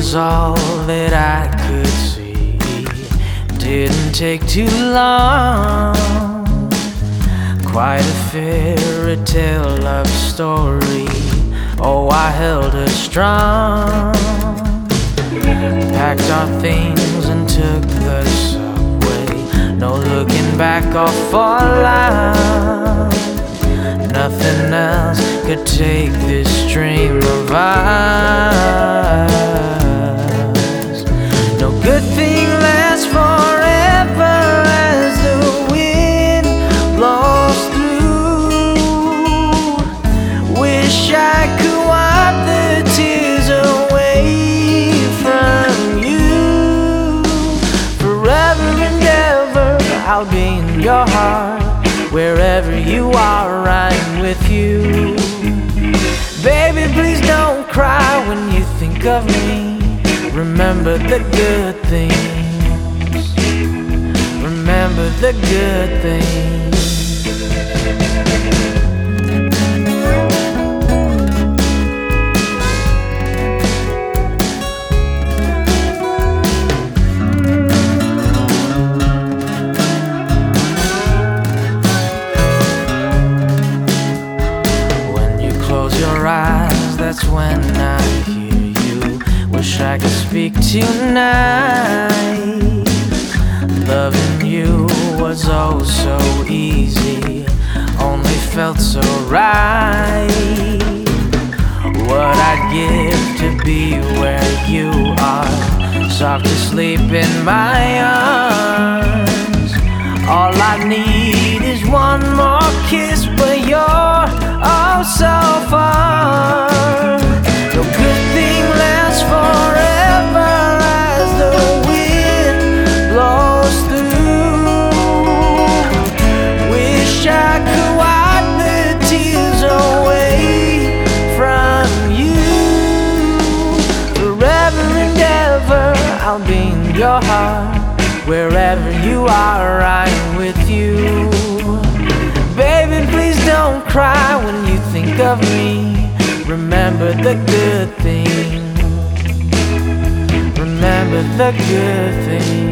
was all that I could see. Didn't take too long. Quite a fairy tale love story. Oh, I held her strong. Packed our things and took the subway. No looking back or fallout. Nothing else could take this dream of ours. No good thing lasts forever as the wind blows through. Wish I could wipe the tears away from you. Forever and ever I'll be in your heart. Wherever you are, I'm with you. Baby, please don't cry when you think of me. Remember the good things. Remember the good things. That's when I hear you. Wish I could speak tonight. Loving you was oh so easy. Only felt so right. What I'd give to be where you are. Soft asleep in my arms. All I need is one more kiss, but you're oh so far. No good thing lasts forever as the wind blows through. Wish I could wipe the tears away from you. Forever and ever I'll be in your heart. Wherever you are, I'm with you. Baby, please don't cry when you think of me. Remember the good things. Remember the good things.